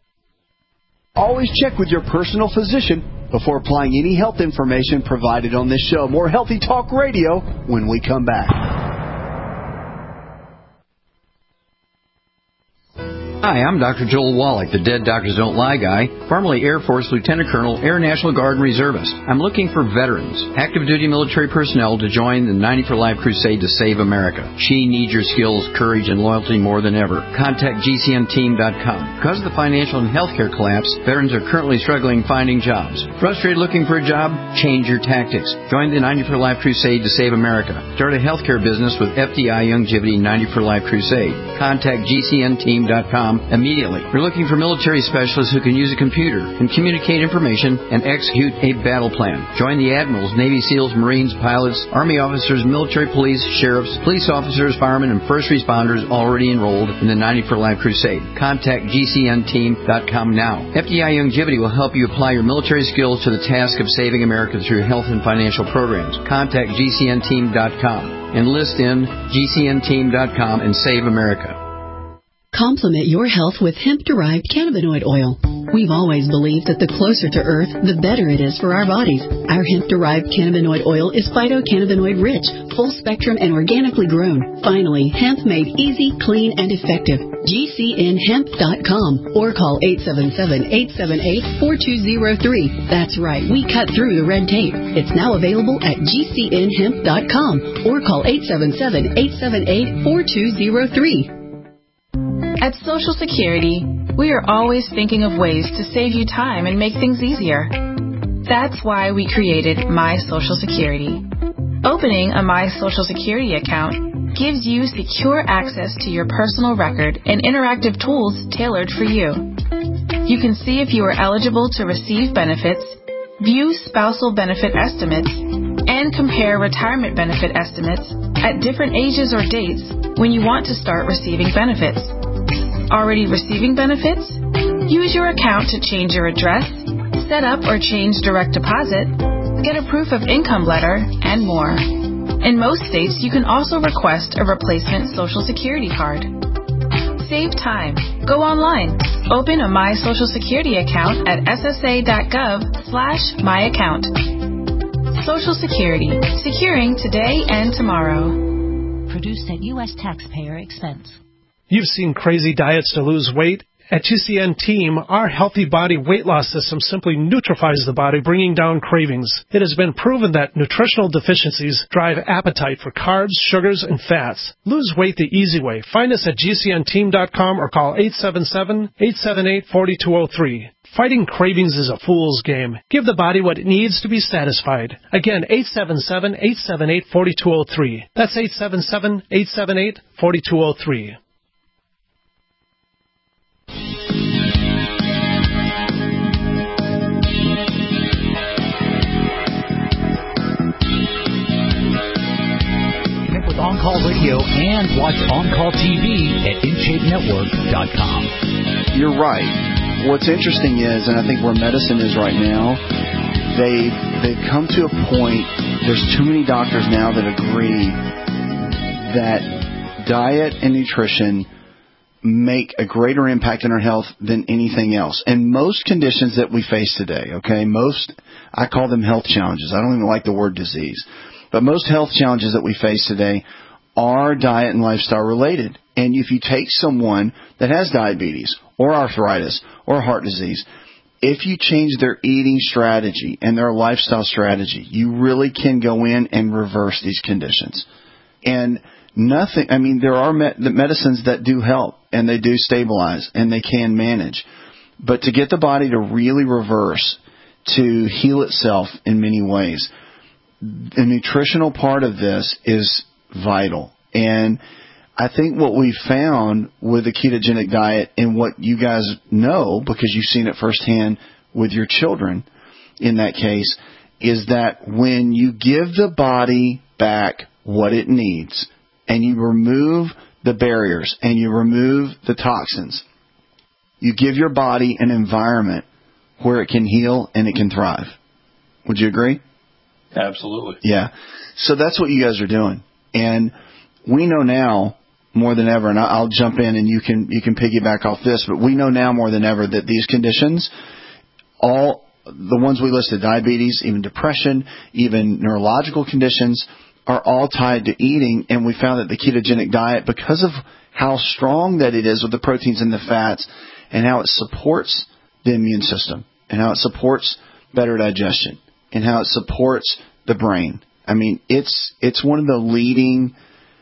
Always check with your personal physician before applying any health information provided on this show. More Healthy Talk Radio when we come back. Hi, I'm Doctor Joel Wallach, the Dead Doctors Don't Lie guy, formerly Air Force Lieutenant Colonel, Air National Guard and Reservist. I'm looking for veterans, active duty military personnel to join the ninety for Life crusade to save America. She needs your skills, courage, and loyalty more than ever. Contact G C N team dot com. Because of the financial and healthcare collapse, veterans are currently struggling finding jobs. Frustrated looking for a job? Change your tactics. Join the ninety for Life crusade to save America. Start a healthcare business with F D I Youngevity ninety for Life crusade. Contact G C N team dot com immediately. We're looking for military specialists who can use a computer and communicate information and execute a battle plan. Join the admirals, Navy SEALs, Marines, pilots, Army officers, military police, sheriffs, police officers, firemen, and first responders already enrolled in the ninety for Life crusade. Contact G C N team dot com now. F D I Youngevity will help you apply your military skills to the task of saving America through health and financial programs. Contact G C N team dot com. Enlist in G C N team dot com and save America. Complement your health with hemp-derived cannabinoid oil. We've always believed that the closer to Earth, the better it is for our bodies. Our hemp-derived cannabinoid oil is phytocannabinoid-rich, full-spectrum, and organically grown. Finally, hemp made easy, clean, and effective. G C N hemp dot com or call eight seven seven, eight seven eight, four two zero three. That's right, we cut through the red tape. It's now available at G C N hemp dot com or call eight seven seven, eight seven eight, four two zero three. At Social Security, we are always thinking of ways to save you time and make things easier. That's why we created My Social Security. Opening a My Social Security account gives you secure access to your personal record and interactive tools tailored for you. You can see if you are eligible to receive benefits, view spousal benefit estimates, and compare retirement benefit estimates at different ages or dates when you want to start receiving benefits. Already receiving benefits? Use your account to change your address, set up or change direct deposit, get a proof of income letter, and more. In most states, you can also request a replacement Social Security card. Save time. Go online. Open a My Social Security account at ssa.gov slash my account. Social Security. Securing today and tomorrow. Produced at U S taxpayer expense. You've seen crazy diets to lose weight. At G C N Team, our Healthy Body weight loss system simply neutralizes the body, bringing down cravings. It has been proven that nutritional deficiencies drive appetite for carbs, sugars, and fats. Lose weight the easy way. Find us at G C N team dot com or call eight seven seven, eight seven eight, four two zero three. Fighting cravings is a fool's game. Give the body what it needs to be satisfied. Again, eight seven seven, eight seven eight, four two zero three. That's eight seven seven, eight seven eight, four two zero three. Connect with On Call Radio and watch On Call T V at in shape network dot com. You're right. What's interesting is, and I think where medicine is right now, they've, they've come to a point, there's too many doctors now that agree that diet and nutrition make a greater impact on our health than anything else. And most conditions that we face today, okay, most, I call them health challenges. I don't even like the word disease. But most health challenges that we face today are diet and lifestyle related. And if you take someone that has diabetes or arthritis or heart disease, if you change their eating strategy and their lifestyle strategy, you really can go in and reverse these conditions. And nothing, I mean, there are me- the medicines that do help and they do stabilize and they can manage. But to get the body to really reverse, to heal itself in many ways, the nutritional part of this is vital. And I think what we found with the ketogenic diet and what you guys know, because you've seen it firsthand with your children in that case, is that when you give the body back what it needs and you remove the barriers and you remove the toxins, you give your body an environment where it can heal and it can thrive. Would you agree? Absolutely. Yeah. So that's what you guys are doing. And we know now more than ever, and I'll jump in and you can you can piggyback off this, but we know now more than ever that these conditions, all the ones we listed, diabetes, even depression, even neurological conditions, are all tied to eating. And we found that the ketogenic diet, because of how strong that it is with the proteins and the fats and how it supports the immune system and how it supports better digestion and how it supports the brain. I mean, it's it's one of the leading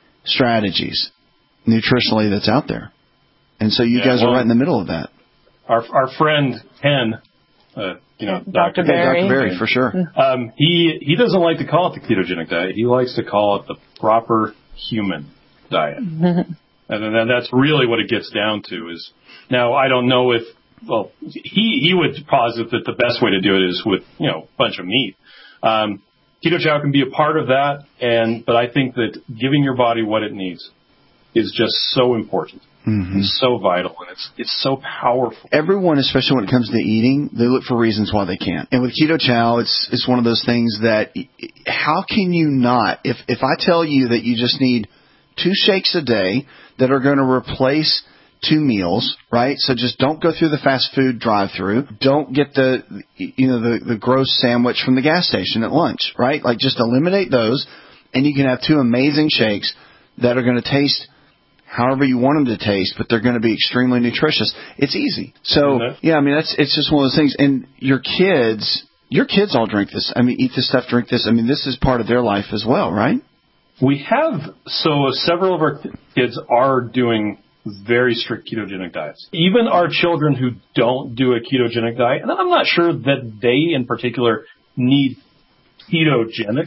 strategies nutritionally that's out there. And so you yeah, guys well, are right in the middle of that. Our our friend Ken, uh, you know, Doctor Berry. Doctor Berry, for sure. Um, he he doesn't like to call it the ketogenic diet. He likes to call it the proper human diet. and then that's really what it gets down to is, now I don't know if, well, he, he would posit that the best way to do it is with, you know, a bunch of meat. Um, Keto Chow can be a part of that, and but I think that giving your body what it needs is just so important. Mm-hmm. It's so vital, and it's it's so powerful. Everyone, especially when it comes to eating, they look for reasons why they can't. And with Keto Chow, it's it's one of those things that how can you not? If if I tell you that you just need two shakes a day that are going to replace two meals, right? So just don't go through the fast food drive-through. Don't get the, you know, the, the gross sandwich from the gas station at lunch, right? Like just eliminate those and you can have two amazing shakes that are going to taste however you want them to taste, but they're going to be extremely nutritious. It's easy. So, yeah, I mean, that's, it's just one of those things. And your kids, your kids all drink this. I mean, eat this stuff, drink this. I mean, this is part of their life as well, right? We have, so several of our kids are doing very strict ketogenic diets. Even our children who don't do a ketogenic diet, and I'm not sure that they in particular need ketogenic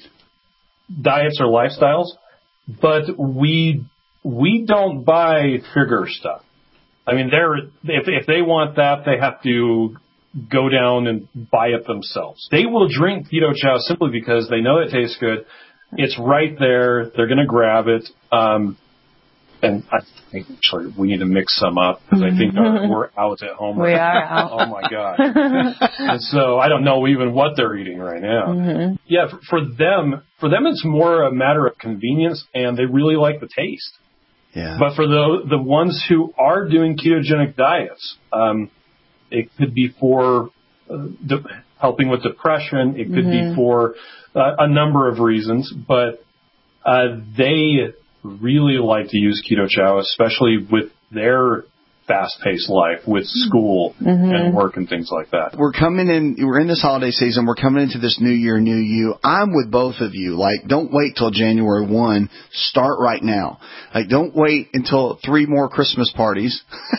diets or lifestyles, but we we don't buy sugar stuff. I mean, they're if if they want that, they have to go down and buy it themselves. They will drink Keto Chow simply because they know it tastes good. It's right there. They're going to grab it. Um, And I think actually we need to mix some up because I think our, we're out at home. We right are now. out. Oh, my God. And so I don't know even what they're eating right now. Mm-hmm. Yeah, for, for them, for them it's more a matter of convenience, and they really like the taste. Yeah. But for the the ones who are doing ketogenic diets, um, it could be for uh, de- helping with depression. It could Mm-hmm. be for uh, a number of reasons, but uh, they really like to use Keto Chow, especially with their fast-paced life, with school Mm-hmm. and work and things like that. We're coming in, we're in this holiday season, we're coming into this new year, new you. I'm with both of you. Like, don't wait till January first. Start right now. Like, don't wait until three more Christmas parties.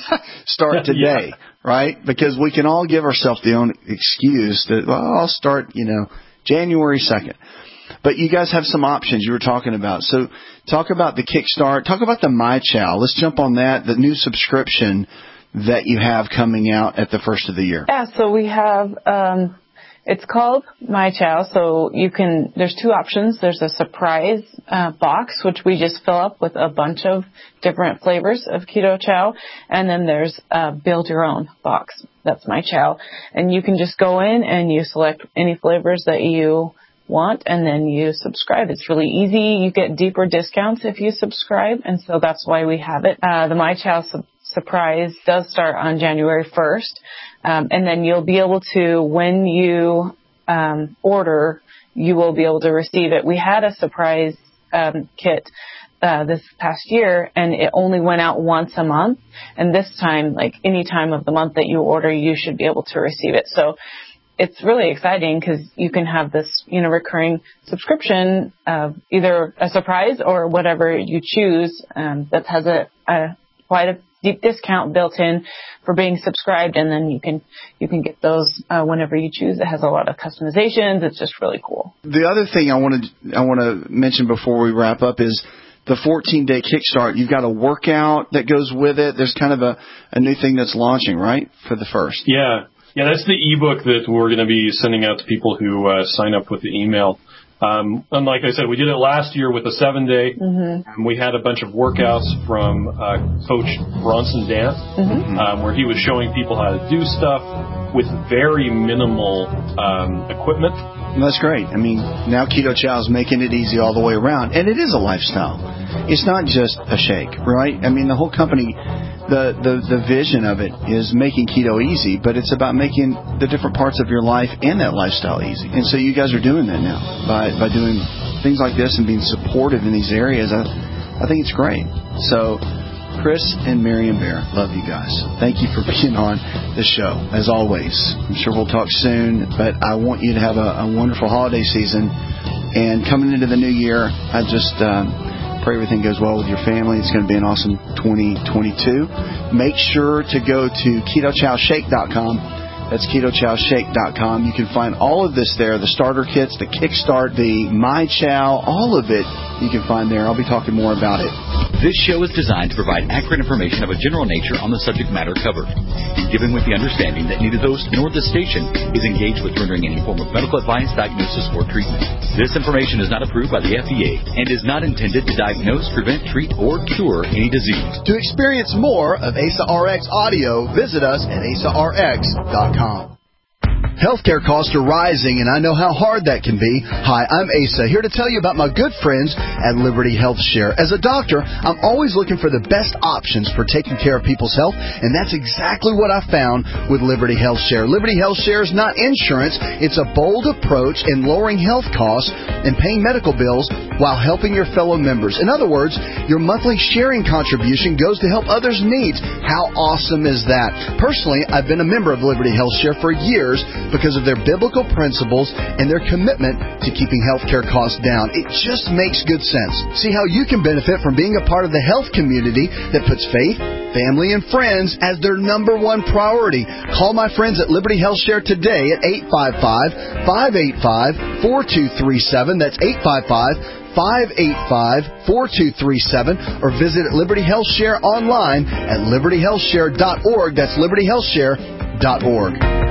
Start today, Yeah. right? Because we can all give ourselves the own excuse that, well, I'll start, you know, January second. But you guys have some options you were talking about. So talk about the Kickstart. Talk about the My Chow. Let's jump on that, the new subscription that you have coming out at the first of the year. Yeah, so we have, um, it's called My Chow. So you can, there's two options. There's a surprise uh, box, which we just fill up with a bunch of different flavors of Keto Chow. And then there's a build your own box. That's My Chow. And you can just go in and you select any flavors that you want, and then you subscribe. It's really easy. You get deeper discounts if you subscribe, and so that's why we have it. Uh, the My Chow su- surprise does start on January first, um, and then you'll be able to, when you um, order, you will be able to receive it. We had a surprise um, kit uh, this past year, and it only went out once a month, and this time, like any time of the month that you order, you should be able to receive it. So it's really exciting because you can have this, you know, recurring subscription of either a surprise or whatever you choose um, that has a, a quite a deep discount built in for being subscribed, and then you can you can get those uh, whenever you choose. It has a lot of customizations. It's just really cool. The other thing I want to I want to mention before we wrap up is the fourteen-day Kickstart. You've got a workout that goes with it. There's kind of a, a new thing that's launching, right, for the first. Yeah. Yeah, that's the ebook that we're going to be sending out to people who uh, sign up with the email. Um, and like I said, we did it last year with a seven-day. Mm-hmm. And we had a bunch of workouts from uh, Coach Bronson Dant, Mm-hmm. um, where he was showing people how to do stuff with very minimal um, equipment. That's great. I mean, now Keto Chow is making it easy all the way around, and it is a lifestyle. It's not just a shake, right? I mean, the whole company, the, the, the vision of it is making keto easy, but it's about making the different parts of your life and that lifestyle easy. And so you guys are doing that now by, by doing things like this and being supportive in these areas. I, I think it's great. So Chris and Marion Bear, love you guys. Thank you for being on the show, as always. I'm sure we'll talk soon, but I want you to have a, a wonderful holiday season. And coming into the new year, I just um, pray everything goes well with your family. It's going to be an awesome twenty twenty-two. Make sure to go to keto chow shake dot com. That's keto chow shake dot com. You can find all of this there, the starter kits, the Kickstart, the My Chow, all of it you can find there. I'll be talking more about it. This show is designed to provide accurate information of a general nature on the subject matter covered, and given with the understanding that neither the host nor the station is engaged with rendering any form of medical advice, diagnosis, or treatment. This information is not approved by the F D A and is not intended to diagnose, prevent, treat, or cure any disease. To experience more of A S A R X audio, visit us at A S A R X dot com. Healthcare costs are rising, and I know how hard that can be. Hi, I'm Asa, here to tell you about my good friends at Liberty Health Share. As a doctor, I'm always looking for the best options for taking care of people's health, and that's exactly what I found with Liberty Health Share. Liberty Health Share is not insurance. It's a bold approach in lowering health costs and paying medical bills while helping your fellow members. In other words, your monthly sharing contribution goes to help others' needs. How awesome is that? Personally, I've been a member of Liberty Health Share for years because of their biblical principles and their commitment to keeping healthcare costs down. It just makes good sense. See how you can benefit from being a part of the health community that puts faith, family, and friends as their number one priority. Call my friends at Liberty Health Share today at eight five five, five eight five, four two three seven. That's eight five five, five eight five, four two three seven, or visit Liberty Health Share online at liberty health share dot org. That's liberty health share dot org.